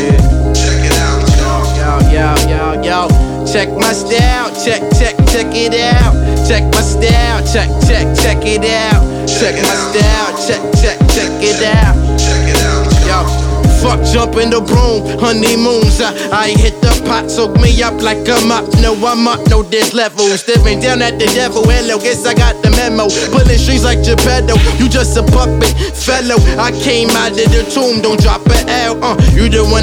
Check it out, Yo. Check my style, check it out. Check my style, check it out. Check my style, check it out. check it out. Yo, fuck jumping the broom, honeymoons. I hit the pot, soak me up like a mop. No, I'm up, no, there's levels. Staring down at the devil, hello, guess I got the memo. Pulling strings like Geppetto, you just a puppet, fellow. I came out of the tomb, don't drop an L. You the one